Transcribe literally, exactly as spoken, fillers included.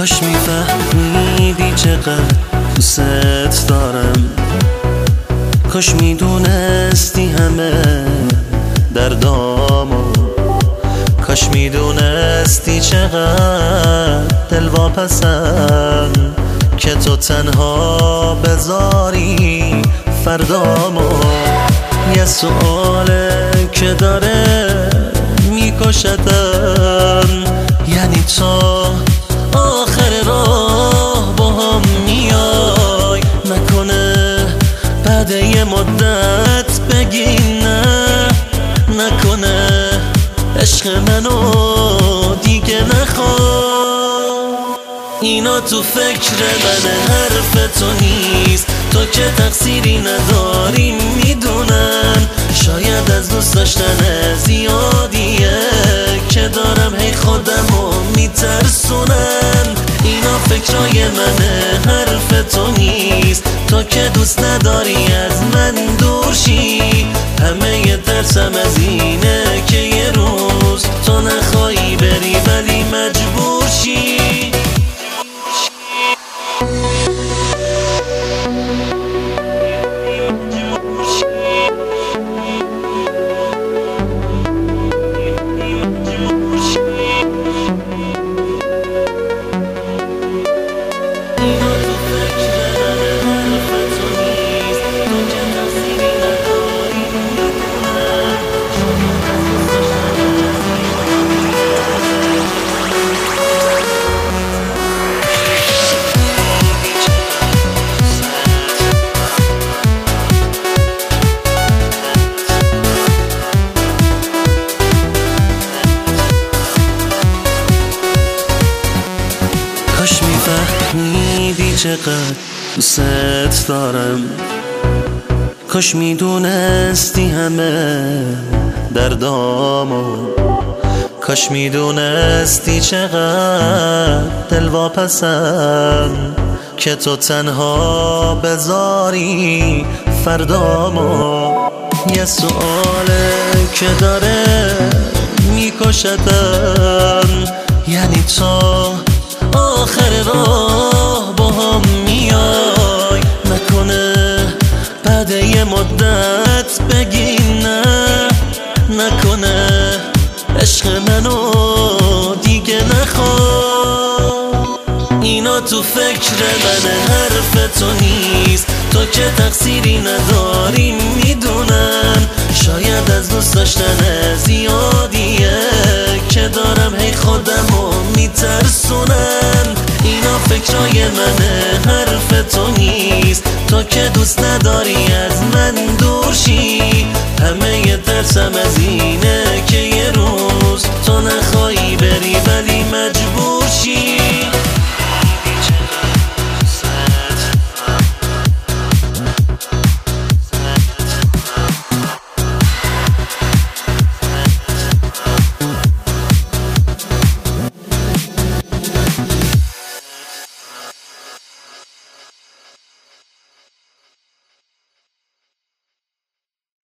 کاش میفهمیدی چقدر دوست دارم، کاش میدونستی همه دردامو، کاش میدونستی چقدر دلواپسم که تو تنها بذاری فردامو. یه سؤاله که داره میکشتم، یعنی تو آخر راه با هم میای، نکنه بعد یه مدت بگی نه، نکنه عشق منو دیگه نخواه. اینا تو فکر منه، حرف تو نیست، تو که تقصیری نداری میدونم، شاید از دوست داشتن زیادیه که دارم هی خودمو میترسونم. اینا فکرای منه، حرف تو نیست، تو که دوست نداری از من دور شی، همه یه ترسم از اینه که یه روز تو نخوایی بری ولی مجبور شی. کاش میفهمیدی چقدر دوست دارم، کاش میدونستی همه دردامو، کاش میدونستی چقدر دلواپسم که تو تنها بذاری فردامو. یه سؤاله که داره میکشتم، یعنی تو آخر راه با هم میای، نکنه بعد یه مدت بگی نه، نکنه عشق منو دیگه نخواه. اینا تو فکر منه، حرف تو نیست، تو که تقصیری نداری میدونم، شاید از دوست داشتن زیادیه که دارم هی خودمو میترسونم. اینا فکرای منه، حرف تو نیست، تو که دوست نداری از من دور شی، همه یه ترسم از اینه که یه روز تو نخوایی بری ولی